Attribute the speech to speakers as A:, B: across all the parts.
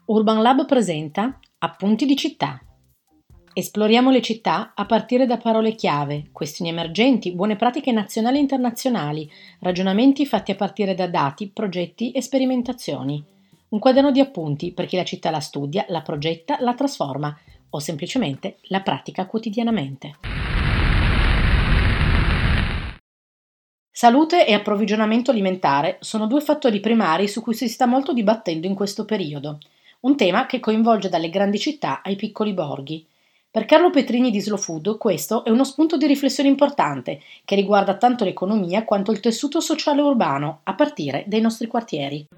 A: Urban Lab presenta Appunti di città. Esploriamo le città a partire da parole chiave, questioni emergenti, buone pratiche nazionali e internazionali, ragionamenti fatti a partire da dati, progetti e sperimentazioni. Un quaderno di appunti per chi la città la studia, la progetta, la trasforma o semplicemente la pratica quotidianamente. Salute e approvvigionamento alimentare sono due fattori primari su cui si sta molto dibattendo in questo periodo. Un tema che coinvolge dalle grandi città ai piccoli borghi. Per Carlo Petrini di Slow Food questo è uno spunto di riflessione importante che riguarda tanto l'economia quanto il tessuto sociale urbano, a partire dai nostri quartieri.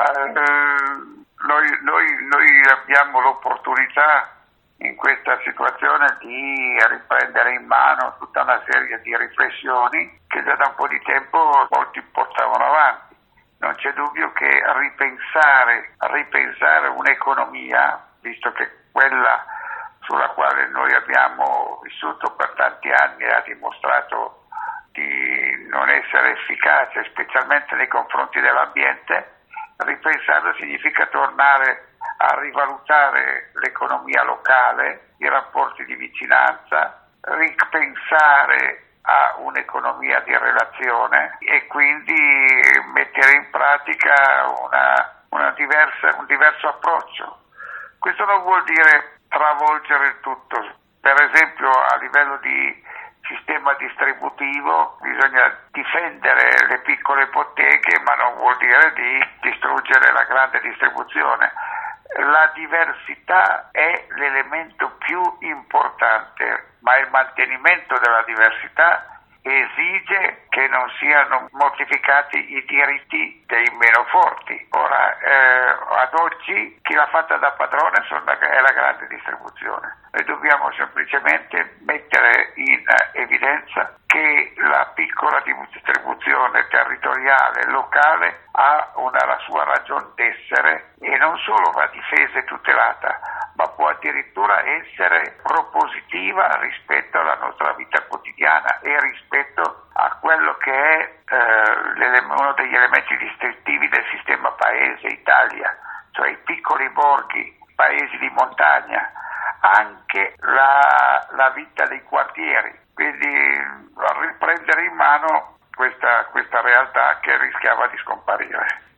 B: Noi abbiamo l'opportunità in questa situazione di riprendere in mano tutta una serie di riflessioni che già da un po' di tempo molti portavano avanti. Non c'è dubbio che ripensare un'economia, visto che quella sulla quale noi abbiamo vissuto per tanti anni ha dimostrato di non essere efficace, specialmente nei confronti dell'ambiente, ripensarlo significa tornare a rivalutare l'economia locale, i rapporti di vicinanza, ripensare a un'economia di relazione e quindi mettere in pratica un diverso approccio. Questo non vuol dire travolgere il tutto. Per esempio, a livello di sistema distributivo bisogna difendere le piccole botteghe, ma non vuol dire di distruggere la grande distribuzione. La diversità è l'elemento più importante, ma il mantenimento della diversità esige che non siano mortificati i diritti dei meno forti. Ora, ad oggi chi l'ha fatta da padrone è la grande distribuzione. Noi dobbiamo semplicemente mettere in evidenza che la piccola distribuzione territoriale locale ha la sua ragion d'essere e non solo va difesa e tutelata, ma può addirittura essere propositiva rispetto alla nostra vita quotidiana e rispetto a quello che è uno degli elementi distintivi del sistema paese Italia, cioè i piccoli borghi, i paesi di montagna, anche la vita dei quartieri. Quindi riprendere in mano questa realtà che rischiava di scomparire.